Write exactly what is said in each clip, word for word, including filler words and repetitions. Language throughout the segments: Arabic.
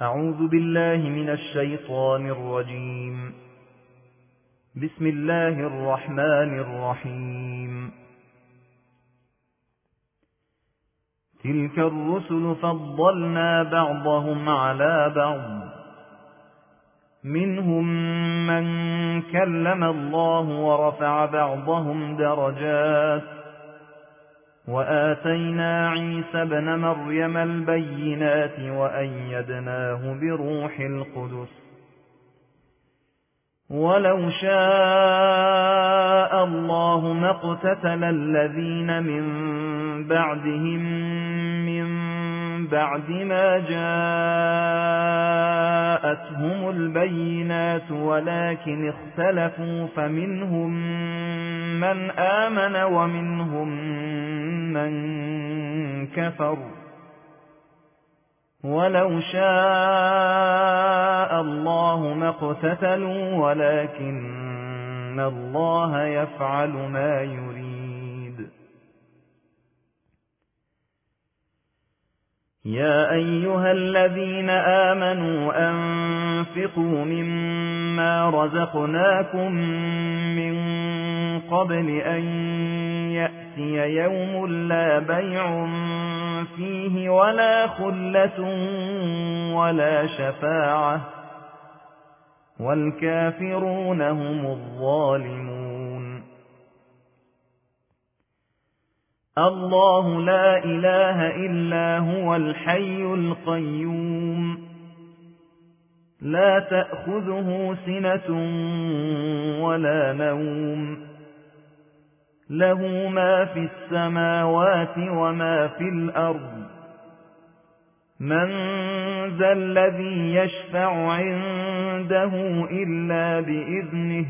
أعوذ بالله من الشيطان الرجيم. بسم الله الرحمن الرحيم. تلك الرسل فضلنا بعضهم على بعض، منهم من كلم الله ورفع بعضهم درجات، وآتينا عيسى ابن مريم البينات وأيدناه بروح القدس. ولو شاء الله ما اقتتل الذين من بعدهم من بعد ما جاءتهم البينات، ولكن اختلفوا فمنهم من آمن ومنهم من كفر. ولو شاء الله ما اقتتلوا ولكن الله يفعل ما يريد. يا أيها الذين آمنوا أنفقوا مما رزقناكم من قبل أن يأتي يوم لا بيع فيه ولا خلة ولا شفاعة، والكافرون هم الظالمون. الله لا إله إلا هو الحي القيوم، لا تأخذه سنة ولا نوم، له ما في السماوات وما في الأرض. من ذا الذي يشفع عنده إلا بإذنه،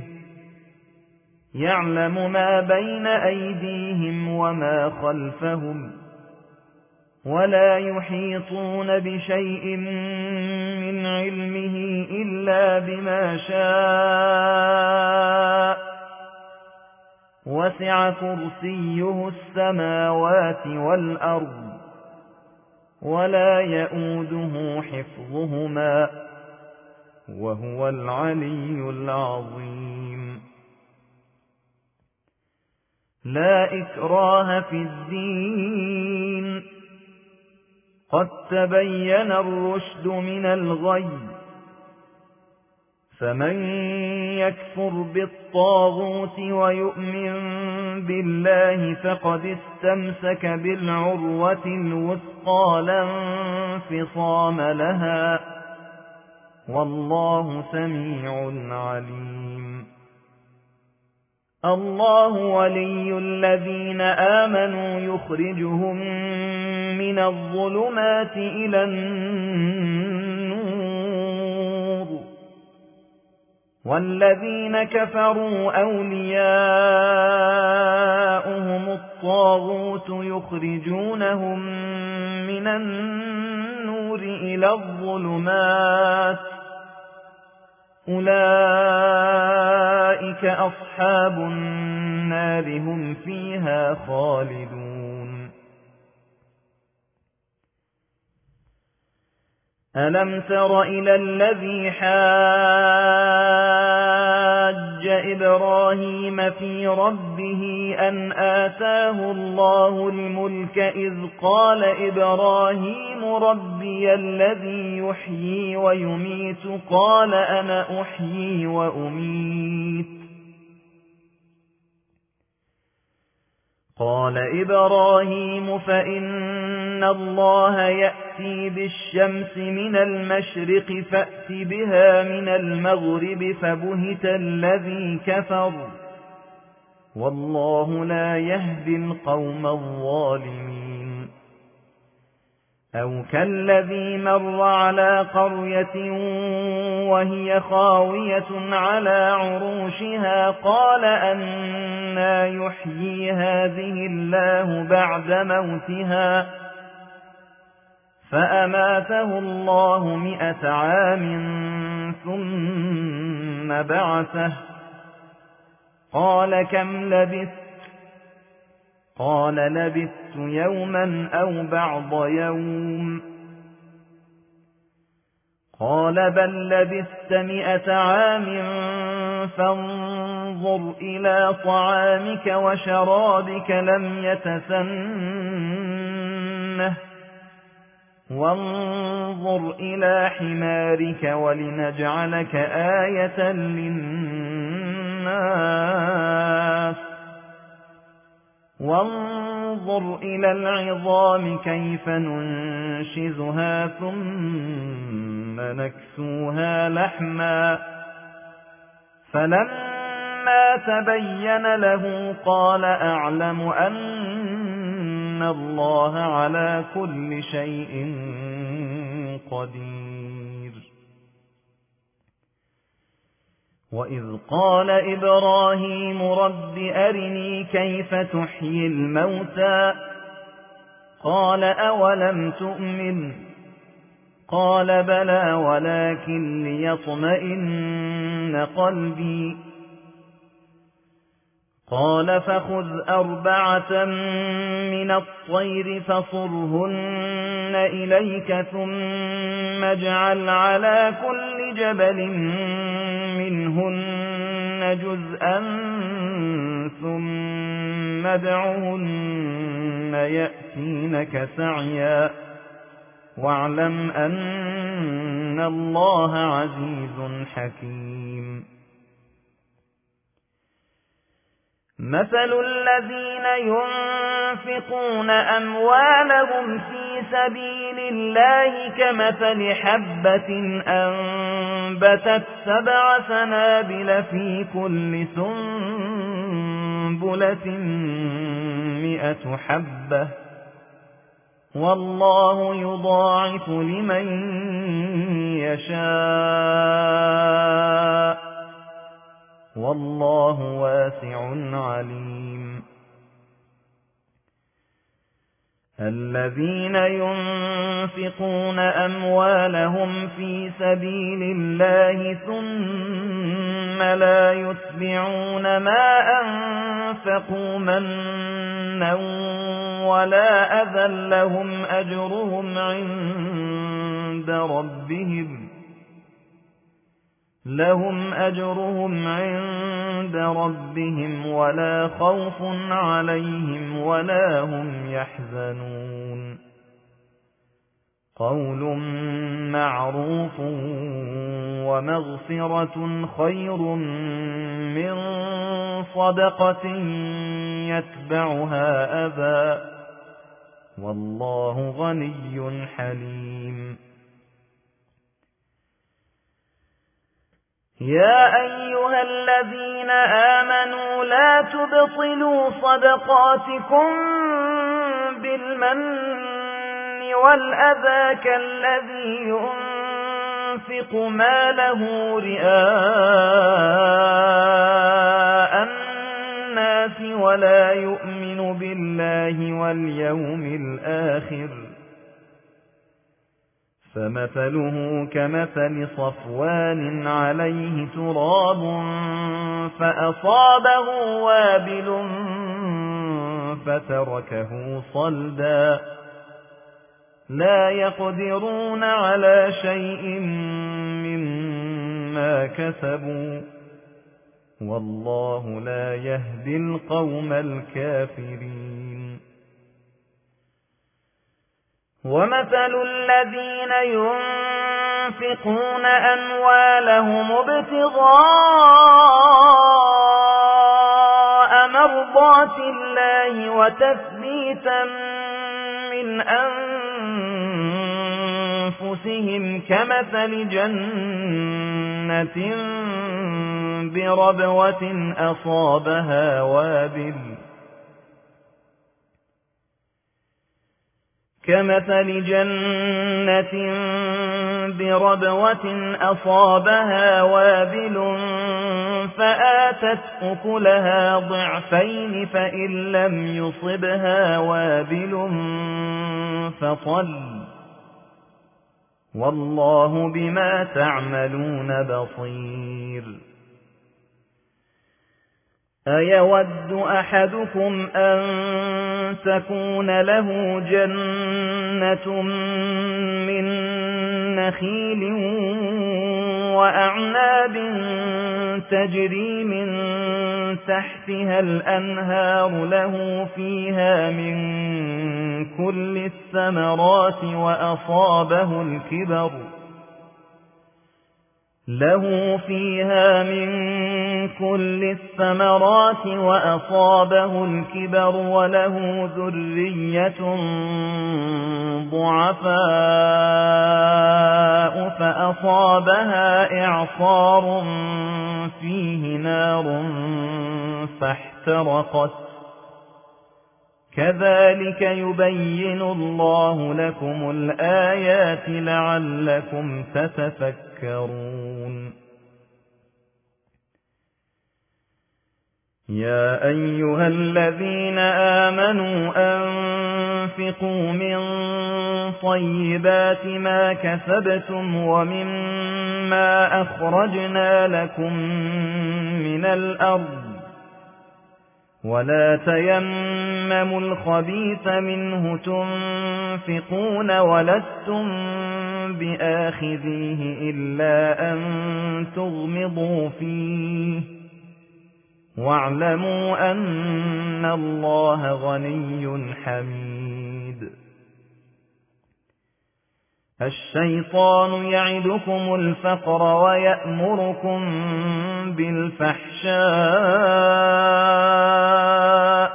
يعلم ما بين أيديهم وما خلفهم، ولا يحيطون بشيء من علمه إلا بما شاء. وسع كرسيه السماوات والأرض، ولا يؤوده حفظهما، وهو العلي العظيم. لا إكراه في الدين، قد تبين الرشد من الغي، فمن يكفر بالطاغوت ويؤمن بالله فقد استمسك بالعروة الوثقى لا انفصام لها، والله سميع عليم. الله ولي الذين آمنوا يخرجهم من الظلمات إلى النور، والذين كفروا أولياؤهم الطاغوت يخرجونهم من النور إلى الظلمات، أولئك أصحاب النار هم فيها خالدون. ألم تر إلى الذي حاج إبراهيم في ربه أن آتاه الله الملك إذ قال إبراهيم ربي الذي يحيي ويميت قال أنا أحيي وأميت. قال إبراهيم فإن الله يأتي بالشمس من المشرق فأت بها من المغرب فبهت الذي كفر، والله لا يهدي القوم الظالمين. أو كالذي مر على قرية وهي خاوية على عروشها قال أنى يحيي هذه الله بعد موتها، فأماته الله مئة عام ثم بعثه، قال كم لبثت؟ قال لبثت يوما أو بعض يوم. قال بل لبثت مئة عام فانظر إلى طعامك وشرابك لم يتسنه وانظر إلى حمارك ولنجعلك آية للناس وانظر إلى العظام كيف ننشزها ثم نكسوها لحما فلما تبين له قال أعلم أن الله على كل شيء قدير. وإذ قال إبراهيم رب أرني كيف تحيي الموتى قال أولم تؤمن قال بلى ولكن ليطمئن قلبي قال فخذ أربعة من الطير فصرهن إليك ثم اجعل على كل جبل منهن جزءا ثم ادعهن يأتينك سعيا واعلم أن الله عزيز حكيم. مثل الذين ينفقون أموالهم في سبيل الله كمثل حبة أنبتت سبع سنابل في كل سنبلة مئة حبة والله يضاعف لمن يشاء والله واسع عليم. الذين ينفقون أموالهم في سبيل الله ثم لا يتبعون ما أنفقوا منا ولا أذى لهم أجرهم عند ربهم لهم أجرهم عند ربهم ولا خوف عليهم ولا هم يحزنون. قول معروف ومغفرة خير من صدقة يتبعها أذى والله غني حليم. يا أيها الذين آمنوا لا تبطلوا صدقاتكم بالمن والأذى كالذي ينفق ماله رئاء الناس ولا يؤمن بالله واليوم الآخر فمثله كمثل صفوان عليه تراب فأصابه وابل فتركه صلدا لا يقدرون على شيء مما كسبوا والله لا يهدي القوم الكافرين. ومثل الذين ينفقون أموالهم ابتغاء مرضات الله وتثبيتا من أنفسهم كمثل جنة بربوة أصابها وابل كمثل جنة بربوة أصابها وابل فآتت أكلها ضعفين فإن لم يصبها وابل فطل والله بما تعملون بصير. أيود أحدكم أن تكون له جنة من نخيل وأعناب تجري من تحتها الأنهار له فيها من كل الثمرات وأصابه الكبر له فيها من كل الثمرات وأصابه الكبر وله ذرية ضعفاء فأصابها إعصار فيه نار فاحترقت كذلك يبين الله لكم الآيات لعلكم تتفكرون يا أيها الذين آمنوا أنفقوا من طيبات ما كسبتم ومما أخرجنا لكم من الأرض ولا تيمموا الخبيث منه تنفقون ولستم بآخذيه إلا أن تغمضوا فيه واعلموا أن الله غني حميد الشيطان يعدكم الفقر ويأمركم بالفحشاء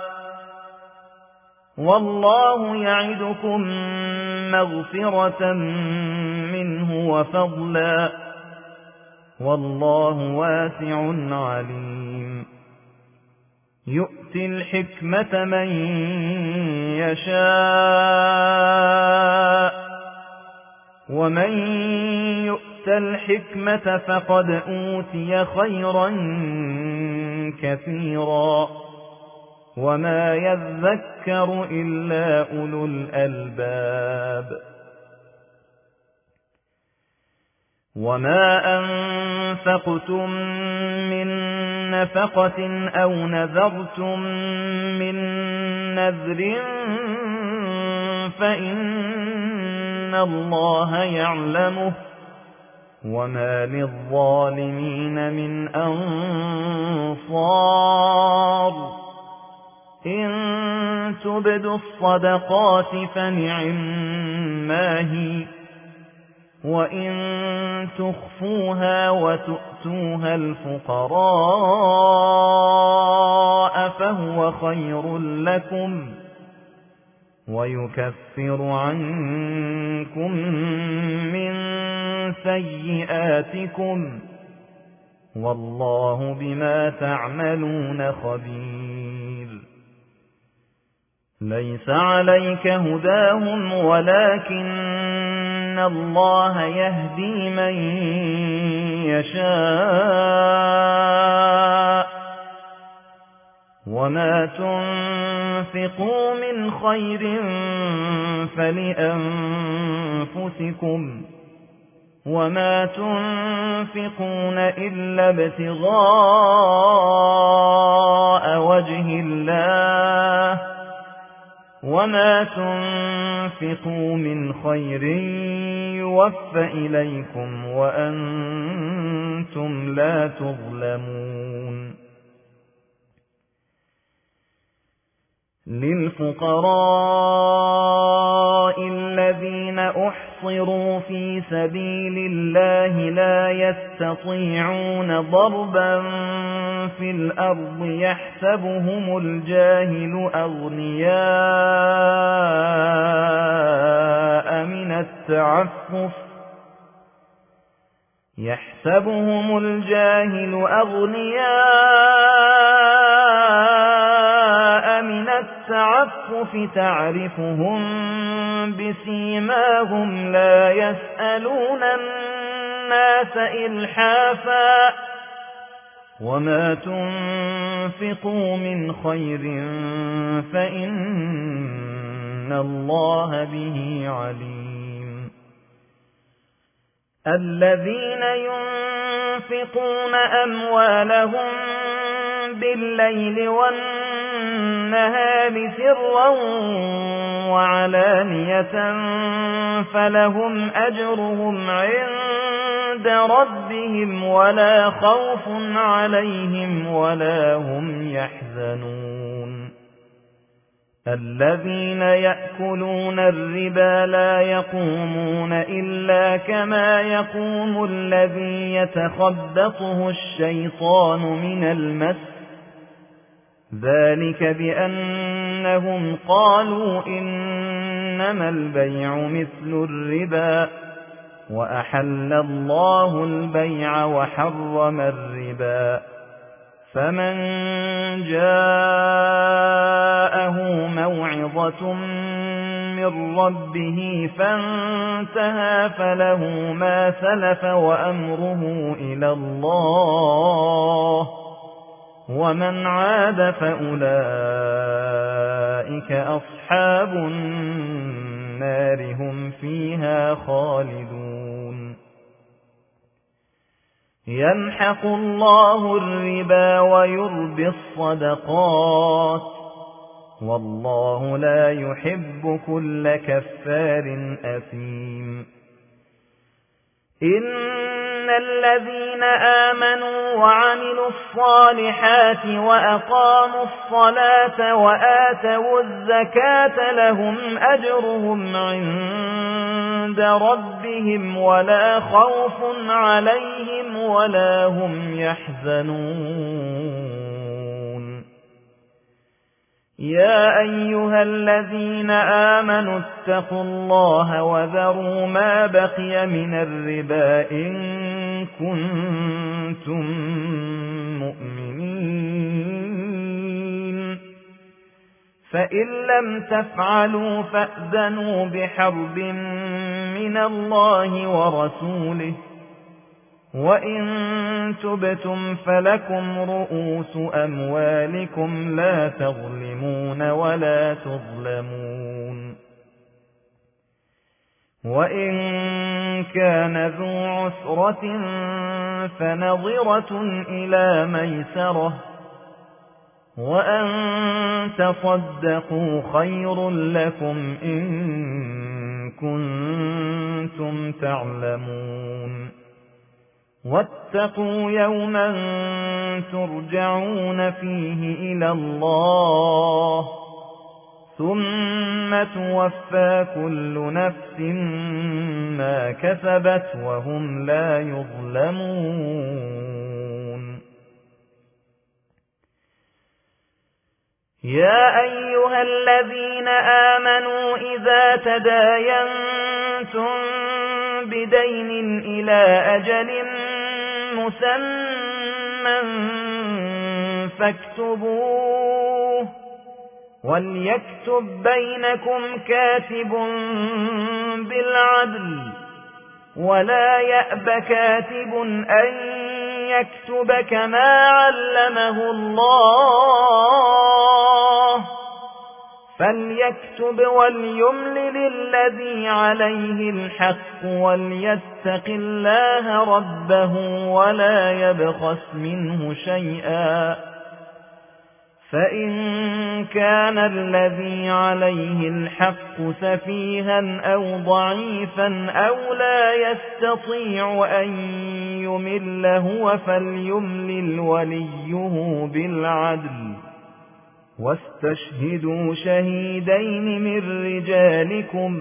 والله يعدكم مغفرة منه وفضلا والله واسع عليم يؤتي الحكمة من يشاء ومن يؤت الحكمة فقد أوتي خيرا كثيرا وما يذكر إلا أولو الألباب وما أنفقتم من نفقة أو نذرتم من نذر فإن الله يعلمه وما للظالمين من أنصار إن تبدوا الصدقات فنعما هي وإن تخفوها وتؤتوها الفقراء فهو خير لكم ويكفر عنكم من سيئاتكم والله بما تعملون خبير ليس عليك هداهم ولكن الله يهدي من يشاء وما تنفقوا من خير فلأنفسكم وما تنفقون إلا ابتغاء وجه الله وما تنفقوا من خير يوفى إليكم وأنتم لا تظلمون للفقراء الذين أحصروا في سبيل الله لا يستطيعون ضربا في الأرض يحسبهم الجاهل أغنياء من التعفف يحسبهم الجاهل أغنياء من التعفف تعرفهم بسيماهم لا يسألون الناس إلحافا وما تنفقوا من خير فإن الله به عليم الذين ينفقون أموالهم بالليل والنهار سرا وعلانية فلهم أجرهم عند ربهم ولا خوف عليهم ولا هم يحزنون الذين يأكلون الربا لا يقومون إلا كما يقوم الذي يتخبطه الشيطان من المس ذلك بأنهم قالوا إنما البيع مثل الربا وأحل الله البيع وحرم الربا فمن جاءه موعظة من ربه فانتهى فله ما سلف وأمره إلى الله ومن عاد فأولئك أصحاب النار هم فيها خالدون يمحق الله الربا ويربي الصدقات والله لا يحب كل كفار أثيم إن الذين آمنوا وعملوا الصالحات وأقاموا الصلاة وآتوا الزكاة لهم أجرهم عند ربهم ولا خوف عليهم ولا هم يحزنون يا أيها الذين آمنوا اتقوا الله وذروا ما بقي من الربا إن كنتم مؤمنين فإن لم تفعلوا فأذنوا بحرب من الله ورسوله وإن تبتم فلكم رؤوس أموالكم لا تظلمون ولا تظلمون وإن كان ذو عسرة فنظرة إلى ميسرة وأن تصدقوا خير لكم إن كنتم تعلمون واتقوا يوما ترجعون فيه إلى الله ثم توفى كل نفس ما كسبت وهم لا يظلمون يا أيها الذين آمنوا إذا تداينتم بدين إلى أجل مسمى فاكتبوه وليكتب بينكم كاتب بالعدل ولا يأب كاتب أن يكتب كما علمه الله فليكتب وليملل الذي عليه الحق وليتق الله ربه ولا يبخس منه شيئا فإن كان الذي عليه الحق سفيها أو ضعيفا أو لا يستطيع أن يمل هو فليملل وليه بالعدل واستشهدوا شهيدين من رجالكم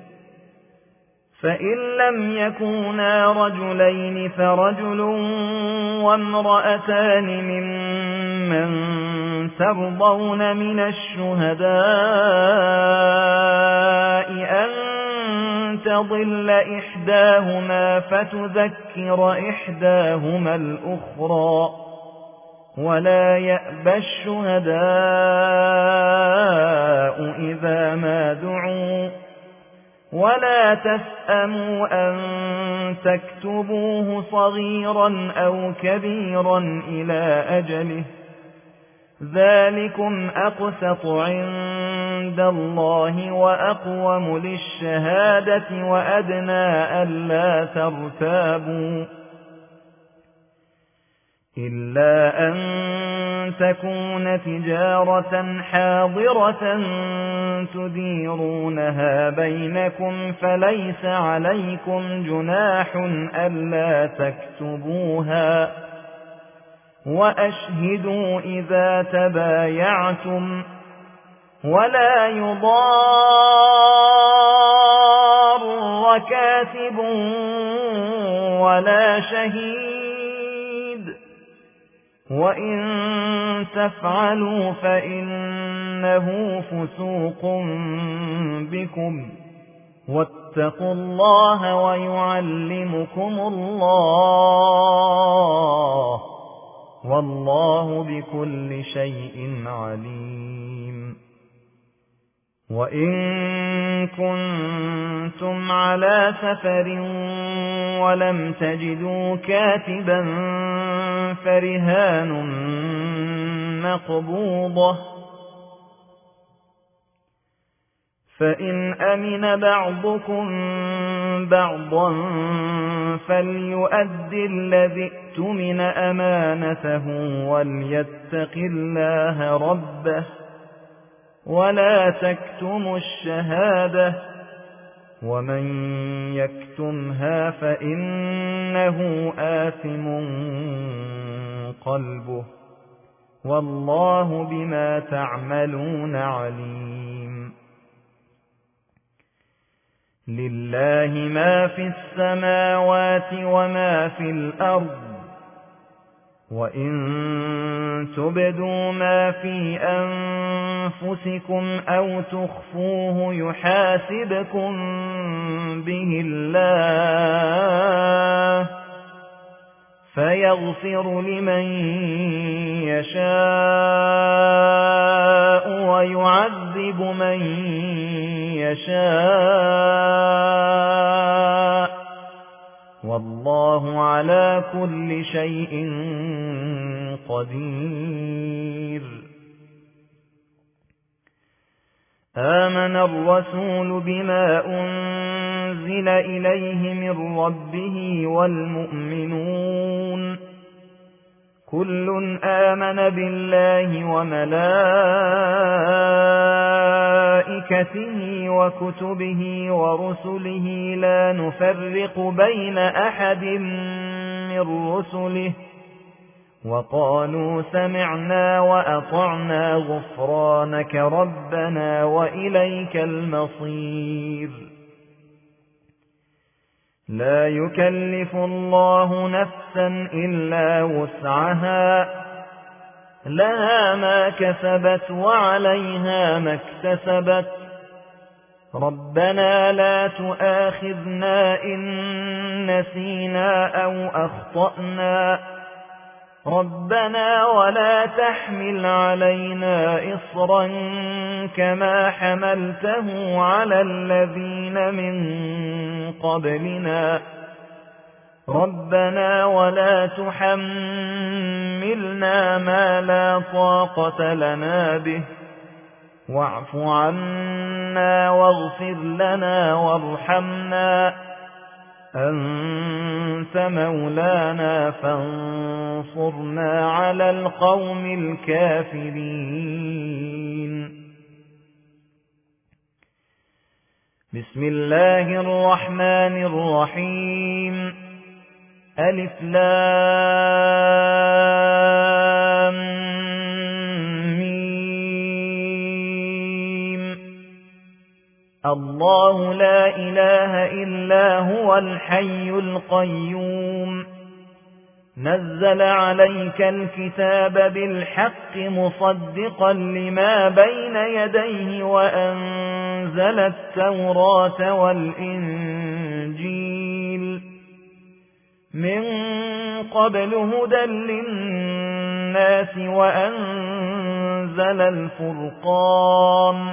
فإن لم يكونا رجلين فرجل وامرأتان ممن ترضون من الشهداء أن تضل إحداهما فتذكر إحداهما الأخرى ولا يأبى الشهداء إذا ما دعوا ولا تسأموا أن تكتبوه صغيرا أو كبيرا إلى أجله ذلكم أقسط عند الله وأقوم للشهادة وأدنى ألا ترتابوا إلا أن تكون تجارة حاضرة تديرونها بينكم فليس عليكم جناح ألا تكتبوها وأشهدوا إذا تبايعتم ولا يضار كاتب ولا شهيد وإن تفعلوا فإنه فسوق بكم واتقوا الله ويعلمكم الله والله بكل شيء عليم وإن كنتم على سفر ولم تجدوا كاتبا فرهان مقبوضة فإن أمن بعضكم بعضا فليؤد الذي اؤتمن أمانته وليتق الله ربه ولا تكتموا الشهادة ومن يكتمها فإنه آثم قلبه والله بما تعملون عليم لله ما في السماوات وما في الأرض وإن تبدوا ما في أنفسكم أو تخفوه يحاسبكم به الله فيغفر لمن يشاء ويعذب من يشاء والله على كل شيء قدير آمن الرسول بما أنزل إليه من ربه والمؤمنون كل آمن بالله وملائكته وكتبه ورسله لا نفرق بين أحد من رسله وقالوا سمعنا وأطعنا غفرانك ربنا وإليك المصير لا يكلف الله نفسا إلا وسعها لها ما كسبت وعليها ما اكتسبت ربنا لا تؤاخذنا إن نسينا أو أخطأنا ربنا ولا تحمل علينا إصرا كما حملته على الذين من قبلنا ربنا ولا تحملنا ما لا طاقة لنا به واعف عنا واغفر لنا وارحمنا أنت مولانا فانصرنا على القوم الكافرين بسم الله الرحمن الرحيم ألف لام ميم الله لا إله إلا هو الحي القيوم نزل عليك الكتاب بالحق مصدقا لما بين يديه وأنزل التوراة والإنجيل من قبل هدى للناس وأنزل الفرقان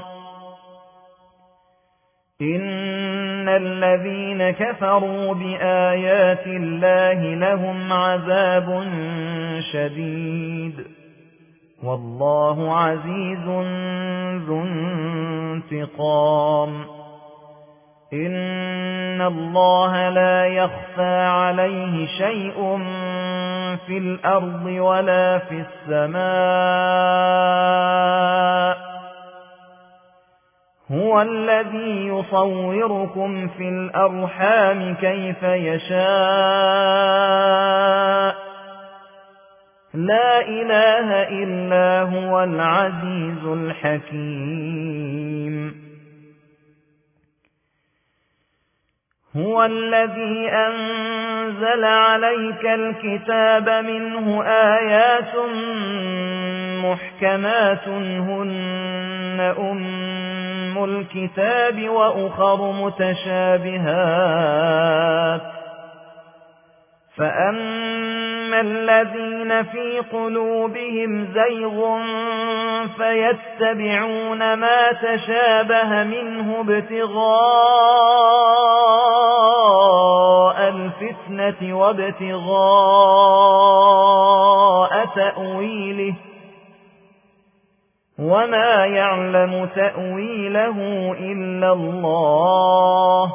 إن الذين كفروا بآيات الله لهم عذاب شديد والله عزيز ذو انتقام إن الله لا يخفى عليه شيء في الأرض ولا في السماء هو الذي يصوركم في الأرحام كيف يشاء لا إله إلا هو العزيز الحكيم هو الذي أنزل عليك الكتاب منه آيات محكمات هن أم الكتاب وأخر متشابهات فأما الذين في قلوبهم زيغ فيتبعون ما تشابه منه ابتغاء الفتنة وابتغاء تأويله وما يعلم تأويله إلا الله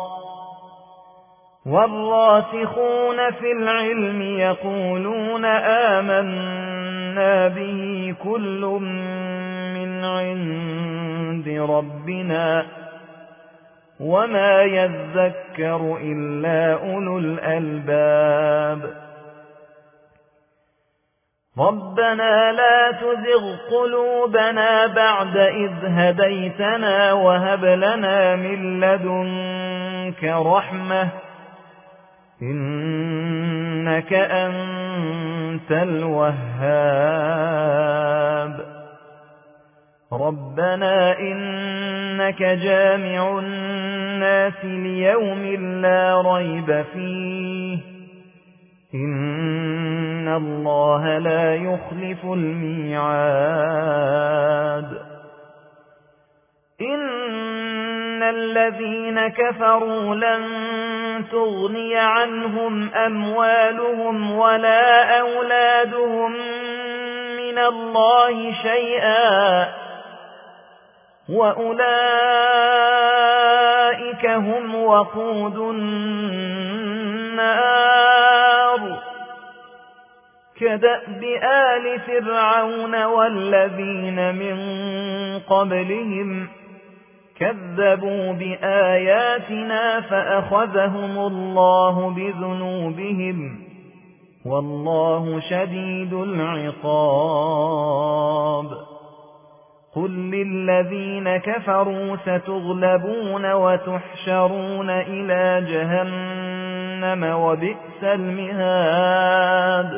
والراسخون في العلم يقولون آمنا به كل من عند ربنا وما يذكر إلا أولو الألباب ربنا لا تزغ قلوبنا بعد إذ هديتنا وهب لنا من لدنك رحمة إنك أنت الوهاب ربنا إنك جامع الناس ليوم لا ريب فيه إن الله لا يخلف الميعاد إن الذين كفروا لن تغني عنهم أموالهم ولا أولادهم من الله شيئا وأولئك هم وقود النار كدأب آل فرعون والذين من قبلهم كذبوا بآياتنا فأخذهم الله بذنوبهم والله شديد العقاب قل للذين كفروا ستغلبون وتحشرون إلى جهنم وبئس المهاد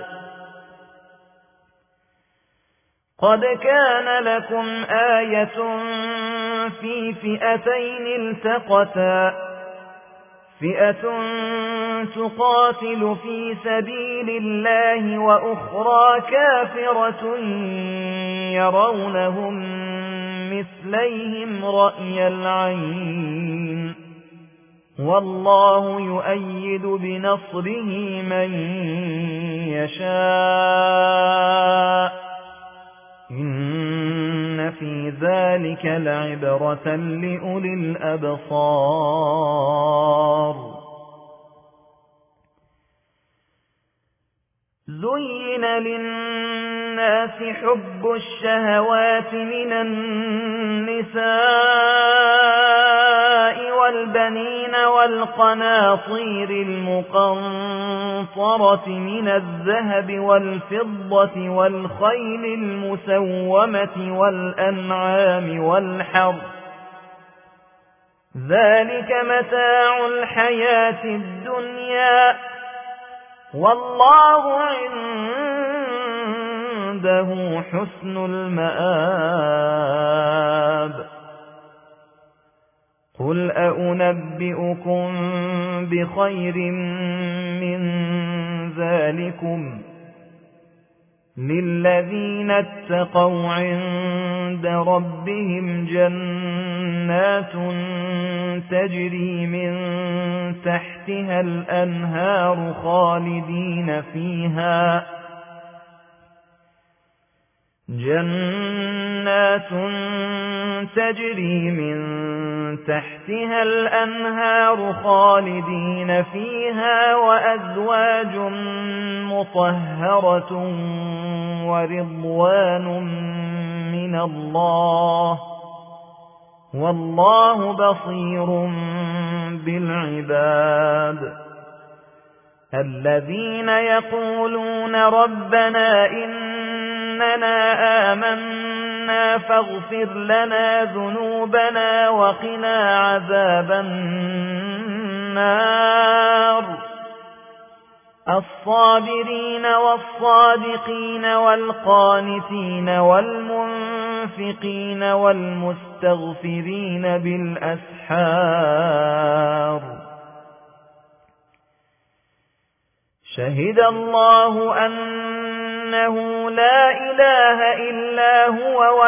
قد كان لكم آية في فئتين التقتا فئة تقاتل في سبيل الله وأخرى كافرة يرونهم مثليهم رأي العين والله يؤيد بنصره من يشاء إن في ذلك لعبرة لأولي الأبصار زين للناس حب الشهوات من النساء والبنين والقناطير المقنطرة من الذهب والفضة والخيل المسومة والأنعام والحرث ذلك متاع الحياة الدنيا والله عنده حسن المآب قل أأنبئكم بخير من ذلكم للذين اتقوا عند ربهم جنات تجري من تحتها الأنهار خالدين فيها جنات تجري من تحتها الأنهار خالدين فيها وأزواج مطهرة ورضوان من الله والله بصير بالعباد الذين يقولون ربنا إننا آمنا فاغفر لنا ذنوبنا وقنا عذاب النار الصابرين والصادقين والقانتين والمنفقين والمستغفرين بالأسحار شهد الله أنه لا إله إلا هو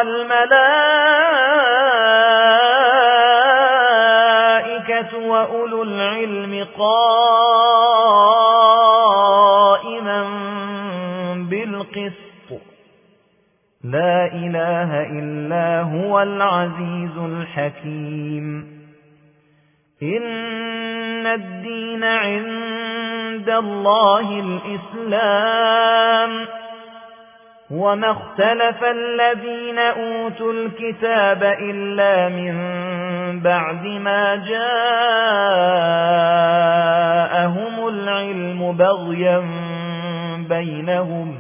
والملائكة وأولو العلم قائما بالقسط لا إله إلا هو العزيز الحكيم إن الدين عند الله الإسلام وما اختلف الذين أوتوا الكتاب إلا من بعد ما جاءهم العلم بغيا بينهم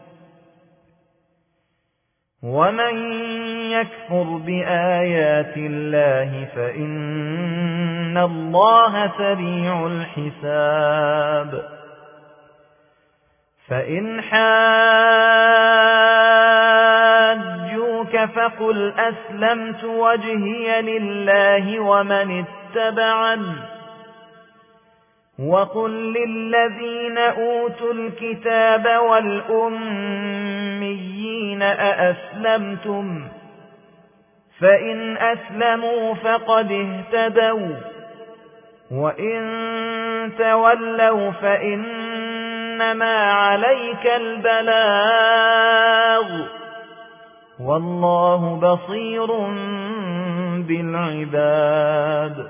ومن يكفر بآيات الله فإن الله سريع الحساب فإن حاجوك فقل أسلمت وجهي لله ومن اتبعني وقل للذين أوتوا الكتاب والأميين أأسلمتم فإن أسلموا فقد اهتدوا وإن تولوا فإنما عليك البلاغ والله بصير بالعباد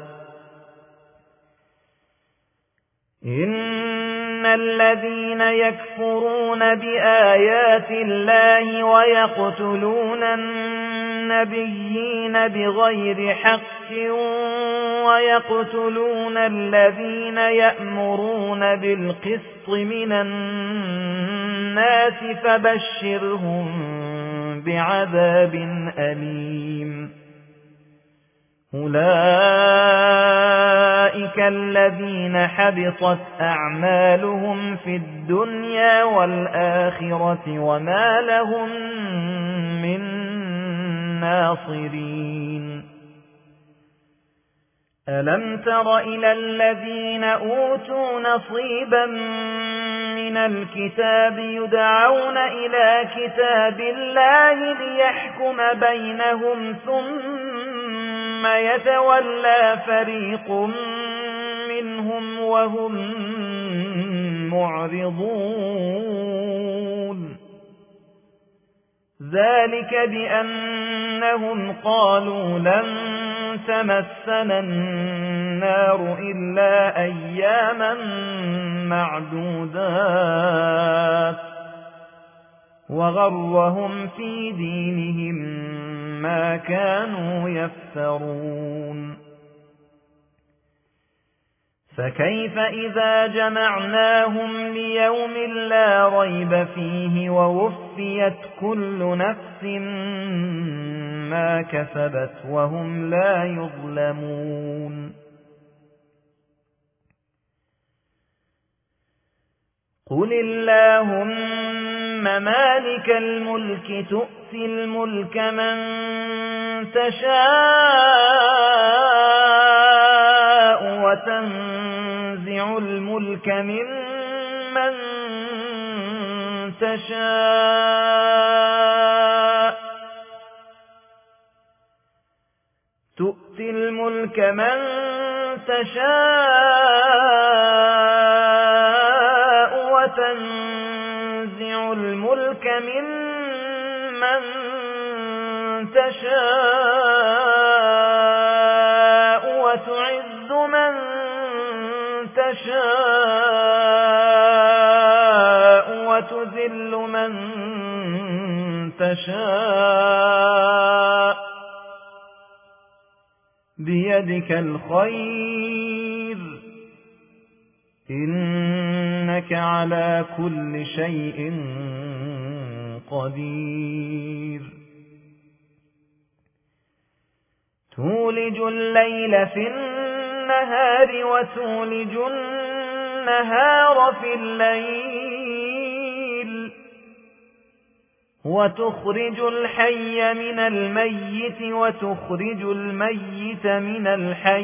إن الذين يكفرون بآيات الله ويقتلون النبيين بغير حق ويقتلون الذين يأمرون بالقسط من الناس فبشرهم بعذاب أليم أولئك الذين حبطت أعمالهم في الدنيا والآخرة وما لهم من ناصرين ألم تر إلى الذين أوتوا نصيبا من الكتاب يدعون إلى كتاب الله ليحكم بينهم ثم يتولى فريق منهم وهم معرضون ذلك بأنهم قالوا لن تمسنا النار إلا أياما معدودات وغرهم في دينهم ما كانوا يفترون فكيف إذا جمعناهم ليوم لا ريب فيه ووفيت كل نفس ما كسبت وهم لا يظلمون قل اللهم مالك الملك تؤتي الملك من تشاء وتنزع الملك ممن تشاء تؤتي الملك من تشاء وتنزع الملك ممن من تشاء وتعز من تشاء وتذل من تشاء بيدك الخير إنك على كل شيء قدير تولج الليل في النهار وتولج النهار في الليل وتخرج الحي من الميت وتخرج الميت من الحي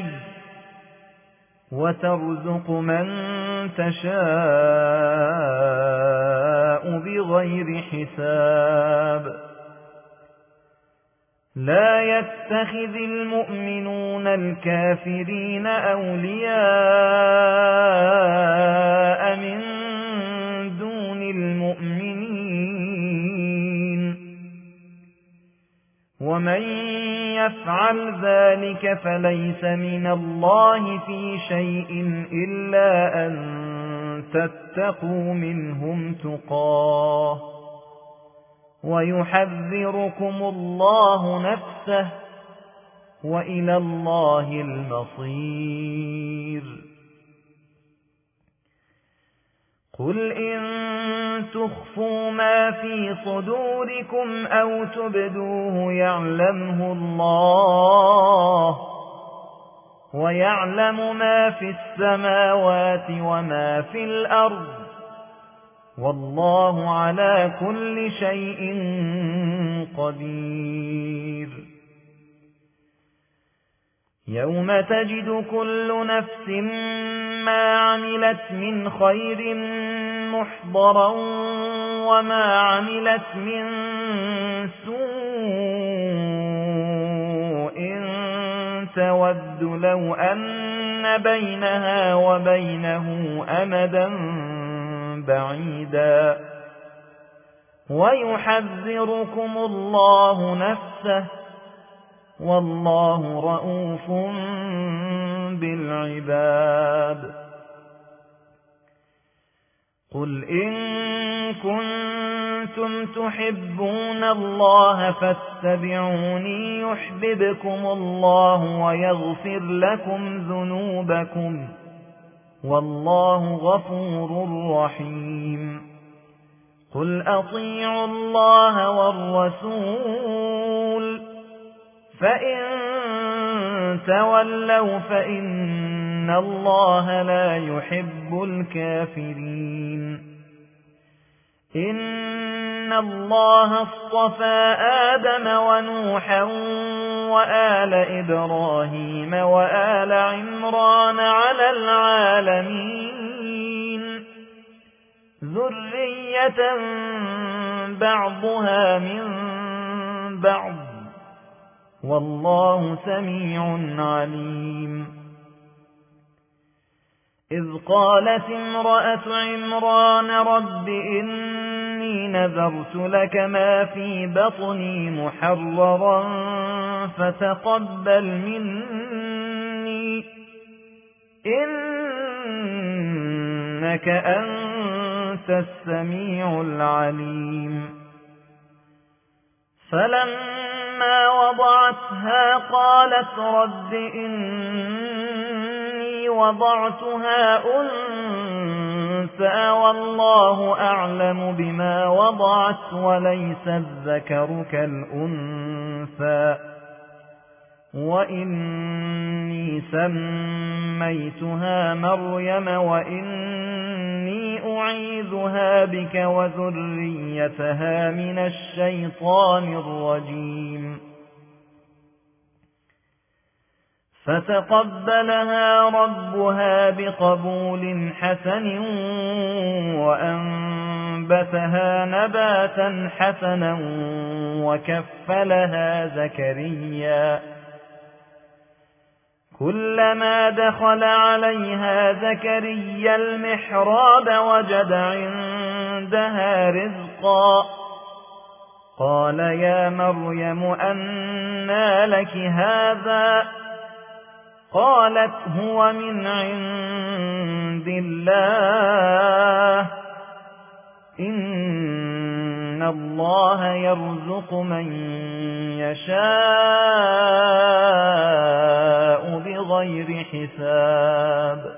وترزق من تشاء بغير حساب لا يتخذ المؤمنون الكافرين أولياء من دون المؤمنين ومن يفعل ذلك فليس من الله في شيء إلا أن تتقوا منهم تقاه ويحذركم الله نفسه وإلى الله المصير قل إن تخفوا ما في صدوركم أو تبدوه يعلمه الله ويعلم ما في السماوات وما في الأرض والله على كل شيء قدير يوم تجد كل نفس ما عملت من خير محضرا وما عملت من سوء تود لو أن بينها وبينه أمدا بعيدا ويحذركم الله نفسه والله رؤوف بالعباد قل إن كنتم تحبون الله فاتبعوني يحببكم الله ويغفر لكم ذنوبكم والله غفور رحيم قل أطيعوا الله والرسول فإن تولوا فإن الله لا يحب الكافرين إن الله اصطفى آدم ونوحا وآل إبراهيم وآل عمران على العالمين ذرية بعضها من بعض والله سميع عليم إذ قالت امرأة عمران رب إني نذرت لك ما في بطني محررا فتقبل مني إنك أنت السميع العليم فلما وضعتها قالت رب إني وضعتها أنثى والله أعلم بما وضعت وليس الذكر كالأنثى وإني سميتها مريم وإني أعيذها بك وذريتها من الشيطان الرجيم فتقبلها ربها بقبول حسن وأنبتها نباتا حسنا وكفلها زكريا كلما دخل عليها زكريا المحراب وجد عندها رزقا قال يا مريم أنى لك هذا قالت هو من عند الله إن الله يرزق من يشاء بغير حساب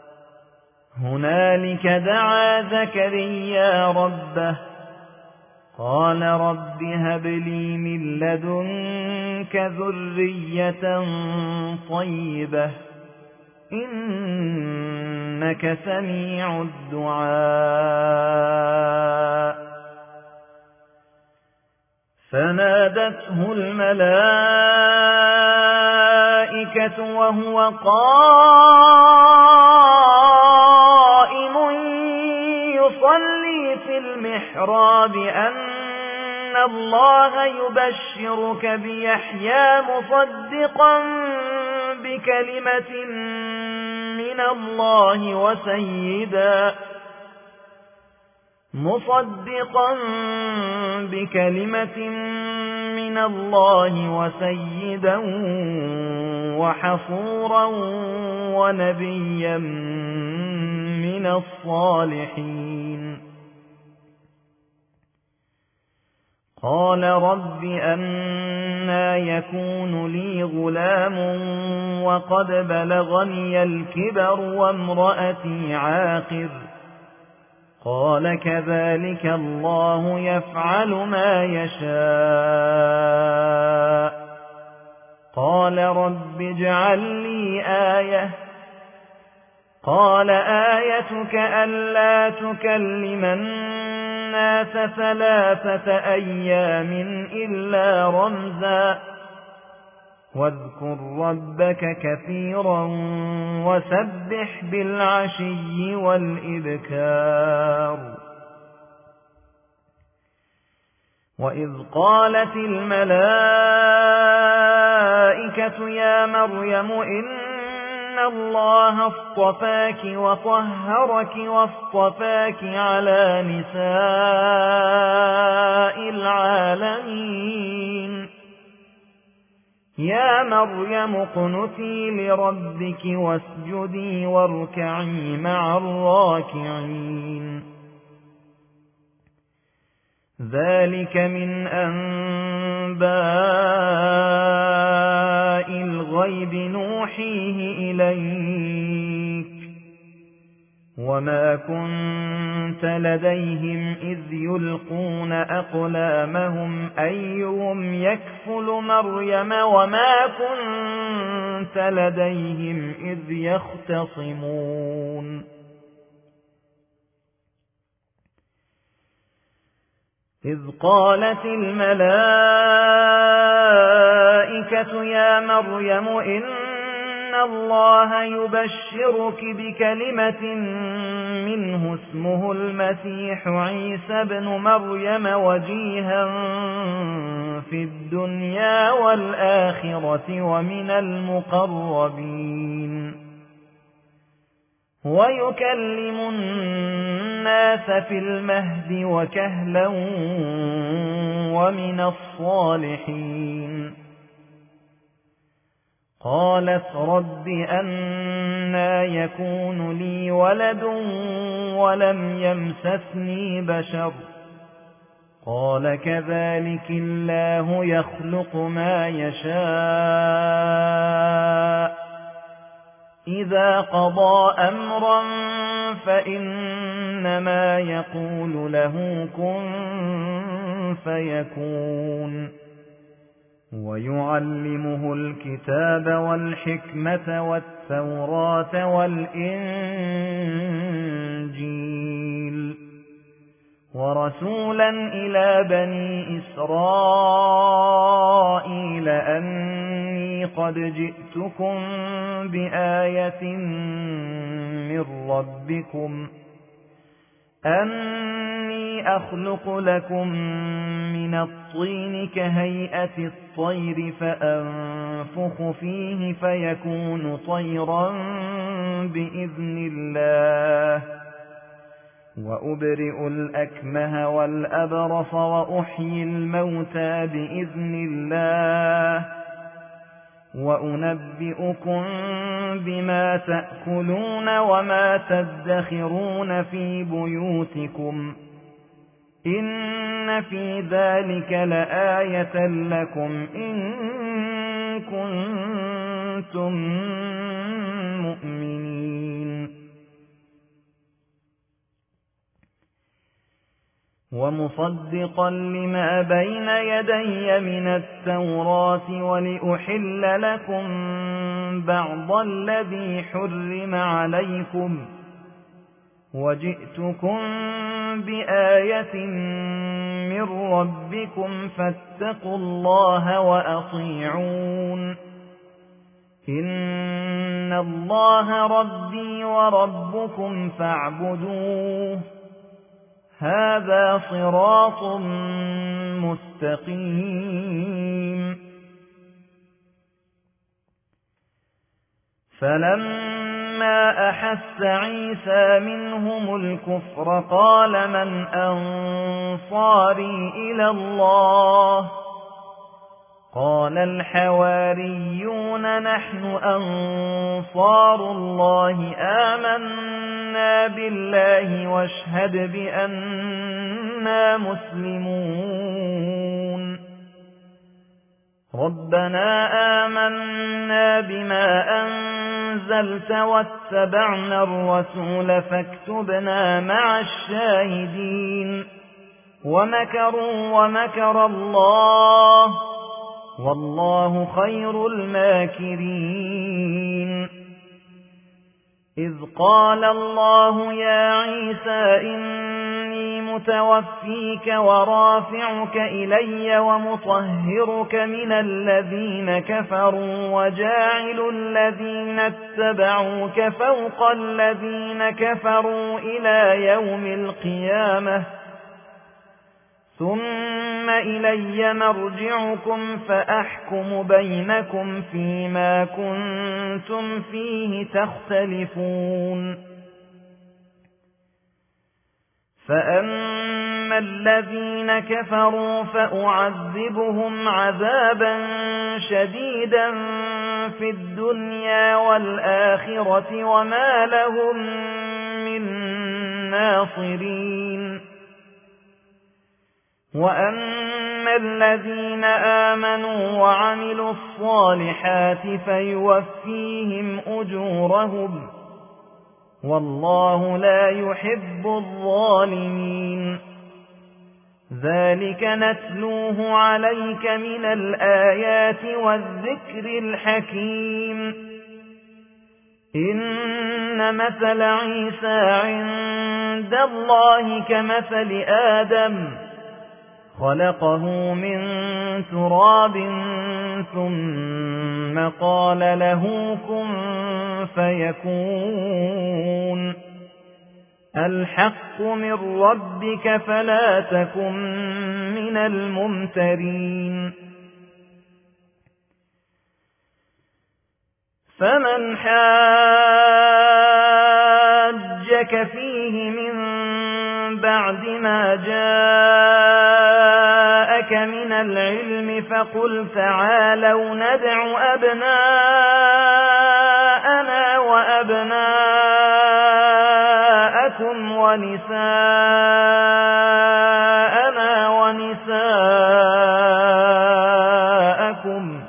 هنالك دعا زكريا ربه قال رب هب لي من لدنك ذرية طيبة إنك سميع الدعاء فنادته الملائكة وهو قائم يصلي في المحراب أن الله يبشرك بيحيى مصدقا بكلمة من الله وسيدا مصدقا بكلمة من الله وسيدا وحصورا ونبيا من الصالحين قال رب أنى يكون لي غلام وقد بلغني الكبر وامرأتي عاقر قال كذلك الله يفعل ما يشاء قال رب اجعل لي آية قال آيتك ألا تكلم الناس ثلاثة أيام إلا رمزا واذكر ربك كثيرا وسبح بالعشي والإبكار وإذ قالت الملائكة يا مريم إن الله اصطفاك وطهرك واصطفاك على نساء العالمين يا مريم اقنتي لربك واسجدي واركعي مع الراكعين ذلك من أنباء الغيب نوحيه إليك وما كنت لديهم إذ يلقون أقلامهم أيهم يكفل مريم وما كنت لديهم إذ يختصمون إذ قالت الملائكة يا مريم إن الله يبشرك بكلمة منه اسمه المسيح عيسى بن مريم وجيها في الدنيا والآخرة ومن المقربين ويكلم الناس في المهد وكهلا ومن الصالحين قالت رب أنى يكون لي ولد ولم يمسسني بشر قال كذلك الله يخلق ما يشاء إذا قضى أمرا فإنما يقول له كن فيكون ويعلمه الكتاب والحكمة والتوراة والإنجيل ورسولا إلى بني إسرائيل أني قد جئتكم بآية من ربكم أني أخلق لكم من الطين كهيئة الطير فأنفخ فيه فيكون طيرا بإذن الله وأبرئ الأكمه والأبرص وأحيي الموتى بإذن الله وأنبئكم بما تأكلون وما تدخرون في بيوتكم إن في ذلك لآية لكم إن كنتم مؤمنين ومصدقا لما بين يدي من التوراة ولأحل لكم بعض الذي حرم عليكم وجئتكم بآية من ربكم فاتقوا الله وأطيعون إن الله ربي وربكم فاعبدوه هذا صراط مستقيم فلما أحس عيسى منهم الكفر قال من أنصاري إلى الله قال الحواريون نحن أنصار الله آمنا بالله واشهد بأننا مسلمون ربنا آمنا بما أنزلت واتبعنا الرسول فاكتبنا مع الشاهدين ومكروا ومكر الله والله خير الماكرين إذ قال الله يا عيسى إني متوفيك ورافعك إلي ومطهرك من الذين كفروا وجاعل الذين اتبعوك فوق الذين كفروا إلى يوم القيامة ثم إلي مرجعكم فأحكم بينكم فيما كنتم فيه تختلفون فأما الذين كفروا فأعذبهم عذابا شديدا في الدنيا والآخرة وما لهم من ناصرين وأما الذين آمنوا وعملوا الصالحات فيوفيهم أجورهم والله لا يحب الظالمين ذلك نتلوه عليك من الآيات والذكر الحكيم إن مثل عيسى عند الله كمثل آدم خلقه من تراب ثم قال له كن فيكون الحق من ربك فلا تكن من الممترين فمن حاجك فيه من بعد ما جاءك من العلم فقل تعالوا ندع أبناءنا وأبناءكم ونساءنا ونساءكم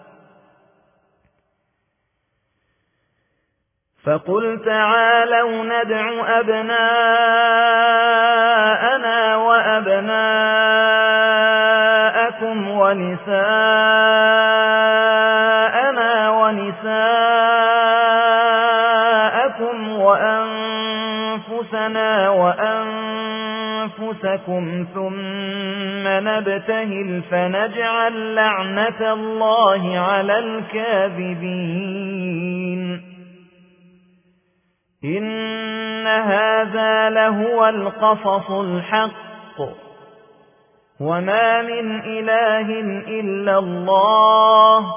فقل تعالوا ندع أبناءنا وأبناءكم ونساءنا ونساءكم وأنفسنا وأنفسكم ثم نبتهل فنجعل لعنة الله على الكاذبين إن هذا لهو القصص الحق وما من إله إلا الله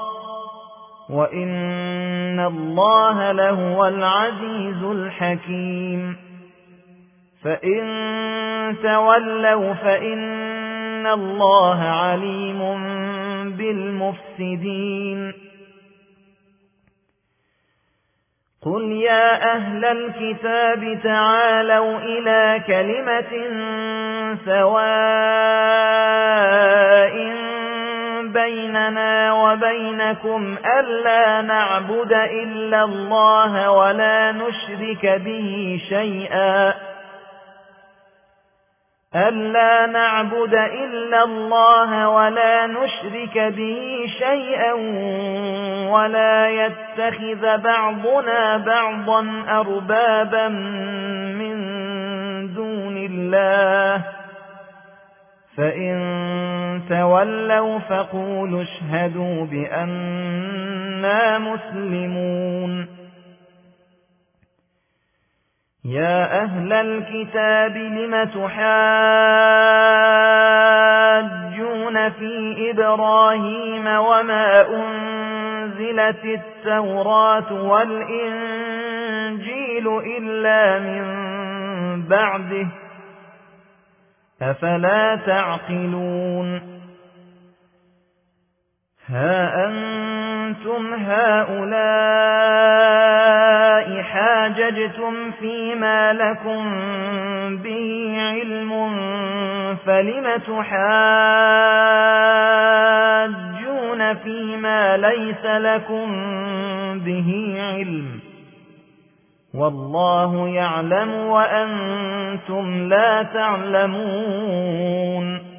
وإن الله لهو العزيز الحكيم فإن تولوا فإن الله عليم بالمفسدين قل يا أهل الكتاب تعالوا إلى كلمة سواء بيننا وبينكم ألا نعبد إلا الله ولا نشرك به شيئا ألا نعبد إلا الله ولا نشرك به شيئا ولا يتخذ بعضنا بعضا أربابا من دون الله فإن تولوا فقولوا اشهدوا بأننا مسلمون يا أهل الكتاب لم تحاجون في إبراهيم وما أنزلت التوراة والإنجيل إلا من بعده أفلا تعقلون ها أنتم هؤلاء حاججتم فيما لكم به علم فلم تحاجون فيما ليس لكم به علم والله يعلم وأنتم لا تعلمون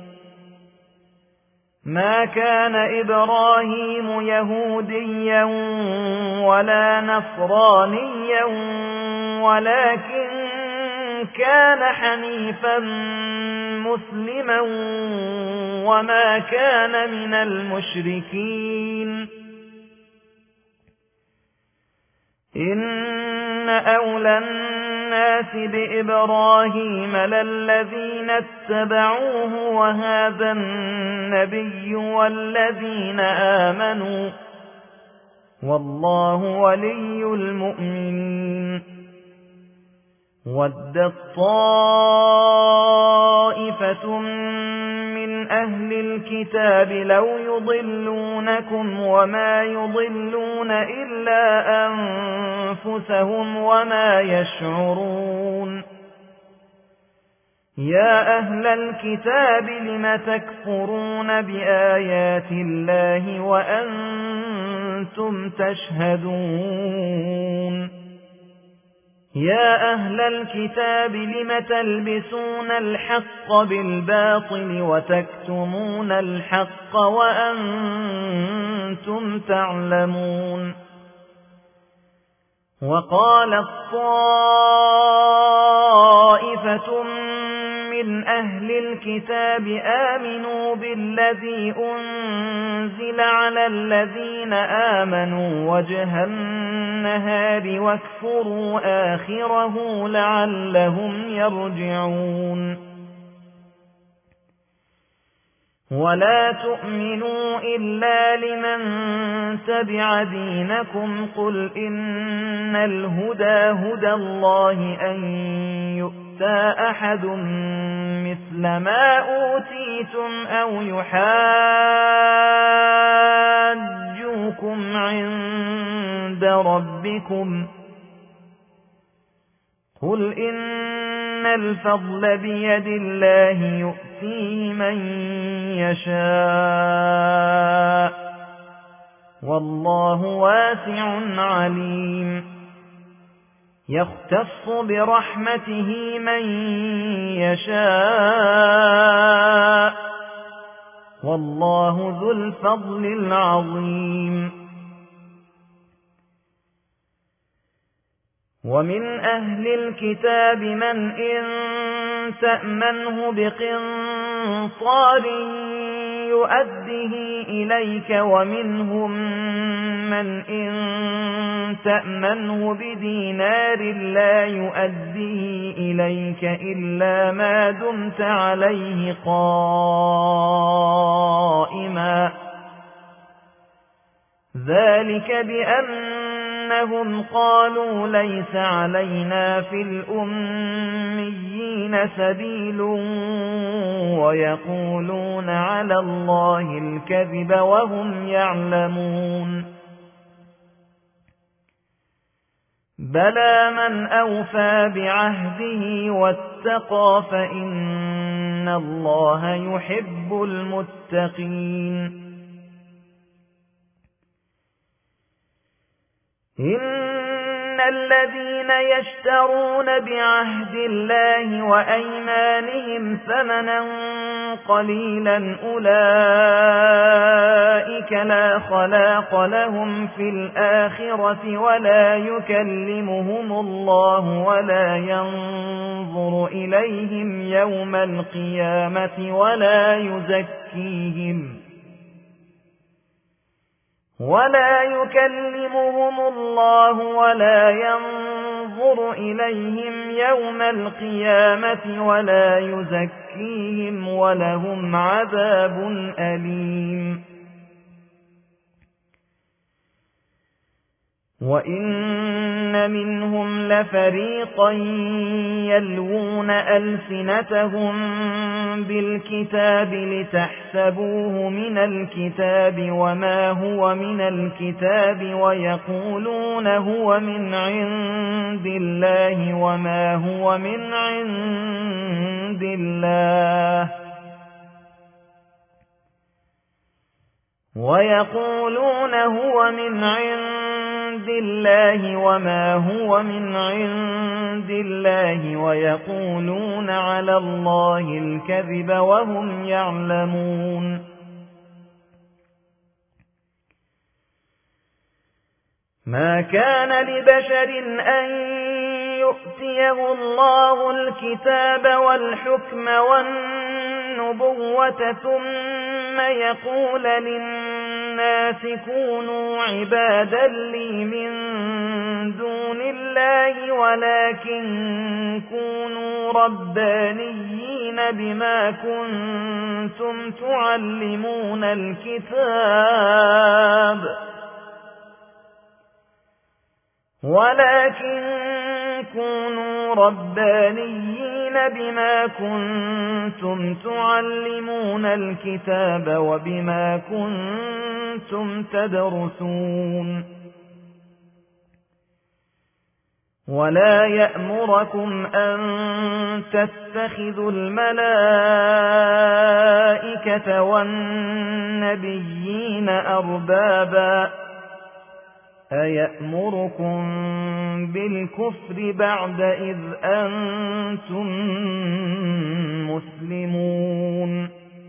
ما كان إبراهيم يهوديا ولا نصرانيا ولكن كان حنيفا مسلما وما كان من المشركين إن أولى الناس بإبراهيم للذين اتبعوه وهذا النبي والذين آمنوا والله ولي المؤمنين ودت طائفة من أهل الكتاب لو يضلونكم وما يضلون إلا أنفسهم وما يشعرون يا أهل الكتاب لم تكفرون بآيات الله وأنتم تشهدون يا أهل الكتاب لم تلبسون الحق بالباطل وتكتمون الحق وأنتم تعلمون وقالت طائفة من أهل الكتاب آمنوا بالذي أنزل على الذين آمنوا وجه النهار واكفروا آخره لعلهم يرجعون ولا تؤمنوا إلا لمن تبع دينكم قل إن الهدى هدى الله أن يؤتى أحد مثل ما أوتيتم أو يحاجوكم عند ربكم قل إن الفضل بيد الله يؤتيه من يشاء والله واسع عليم يختص برحمته من يشاء والله ذو الفضل العظيم ومن أهل الكتاب من إن تأمنه بقنطار يؤده إليك ومنهم من إن تأمنه بدينار لا يؤديه إليك إلا ما دمت عليه قائما ذلك بأن أنهم قالوا ليس علينا في الأميين سبيل ويقولون على الله الكذب وهم يعلمون بلى من أوفى بعهده واتقى فإن الله يحب المتقين إن الذين يشترون بعهد الله وأيمانهم ثمنا قليلا أولئك لا خلاق لهم في الآخرة ولا يكلمهم الله ولا ينظر إليهم يوم القيامة ولا يزكيهم ولا يكلمهم الله ولا ينظر إليهم يوم القيامة ولا يزكيهم ولهم عذاب أليم وإن منهم لفريقا يلوون ألسنتهم بالكتاب لتحسبوه من الكتاب وما هو من الكتاب ويقولون هو من عند الله وما هو من عند الله ويقولون هو من عند الله وما هو من عند الله ويقولون على الله الكذب وهم يعلمون ما كان لبشر أن يؤتيه الله الكتاب والحكم والنبوة ثم يقول للناس كونوا عبادا لي من دون الله ولكن كونوا ربانيين بما كنتم تعلمون الكتاب ولكن كونوا ربانيين بما كنتم تعلمون الكتاب وبما كنتم تدرسون ولا يأمركم أن تتخذوا الملائكة والنبيين أربابا أيأمركم بالكفر بعد إذ أنتم مسلمون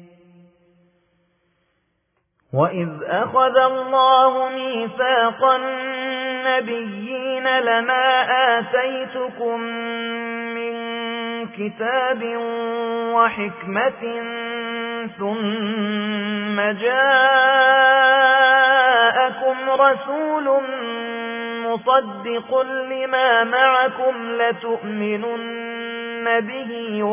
وإذ أخذ الله ميثاق النبيين لما آتيتكم من كتاب وحكمة ثم جاءكم رسول مصدق لما معكم لتؤمنن به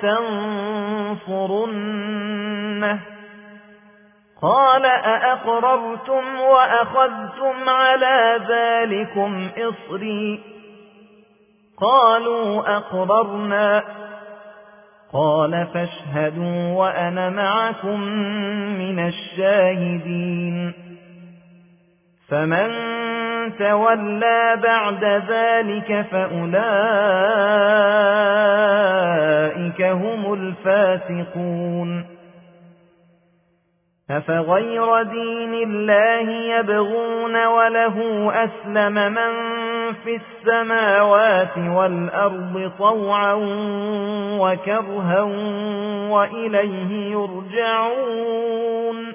ولتنصرنه قال أأقررتم وأخذتم على ذلكم إصري قالوا أقررنا قال فاشهدوا وأنا معكم من الشاهدين فمن تولى بعد ذلك فأولئك هم الفاسقون أفغير دين الله يبغون وله أسلم من في السماوات والأرض طوعا وكرها وإليه يرجعون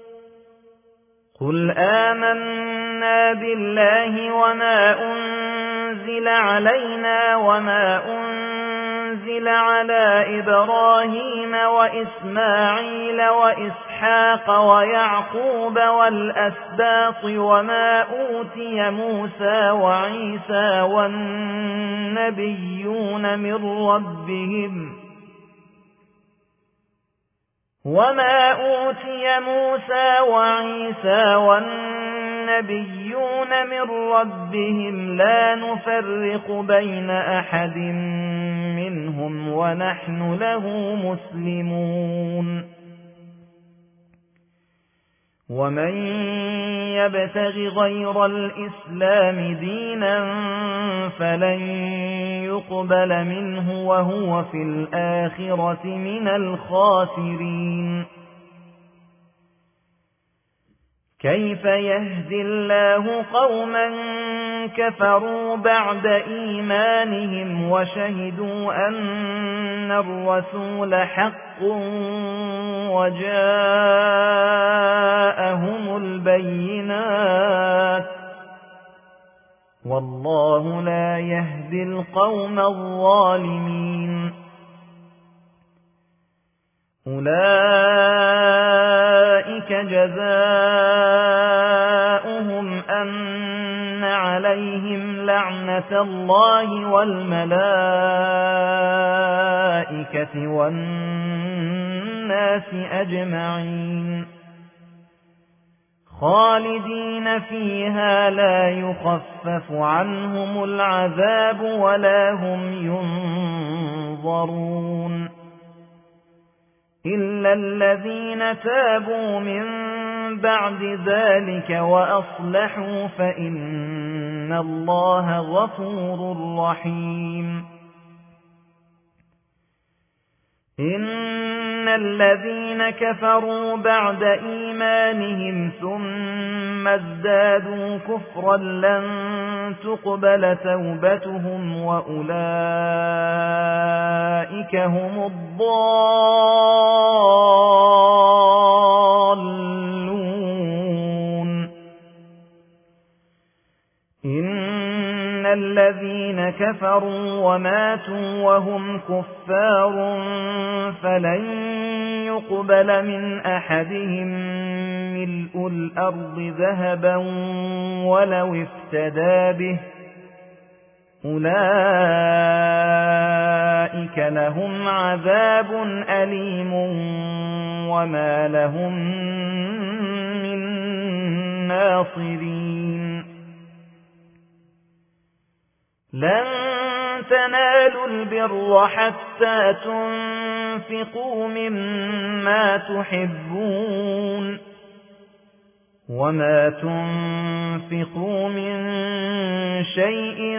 قل آمنا بالله وما أنزل علينا وما أنزل على إبراهيم وإسماعيل وإسحاق ويعقوب والأسباط وما أوتي موسى وعيسى والنبيون من ربهم وما أوتي موسى وعيسى والنبيون من ربهم لا نفرق بين أحد منهم ونحن له مسلمون ومن يبتغ غير الإسلام دينا فلن يقبل منه وهو في الآخرة من الخاسرين كيف يهدي الله قوما كفروا بعد إيمانهم وشهدوا أن الرسول حق وجاءهم البينات والله لا يهدي القوم الظالمين أولئك جزاؤهم أن عليهم لعنة الله والملائكة والناس أجمعين خالدين فيها لا يخفف عنهم العذاب ولا هم ينظرون إلا الذين تابوا من بعد ذلك وأصلحوا فإن الله غفور رحيم إن الذين كفروا بعد إيمانهم ثم ازدادوا كفرا لن تقبل توبتهم وأولئك هم الضالون إن الذين كفروا وماتوا وهم كفار فلن يقبل من أحدهم ملء الأرض ذهبا ولو افتدى به أولئك لهم عذاب أليم وما لهم من ناصرين لن تنالوا البر حتى تنفقوا مما تحبون وما تنفقوا من شيء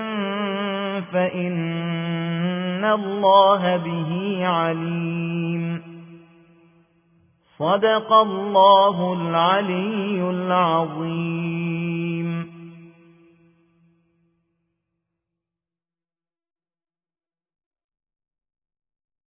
فإن الله به عليم صدق الله العلي العظيم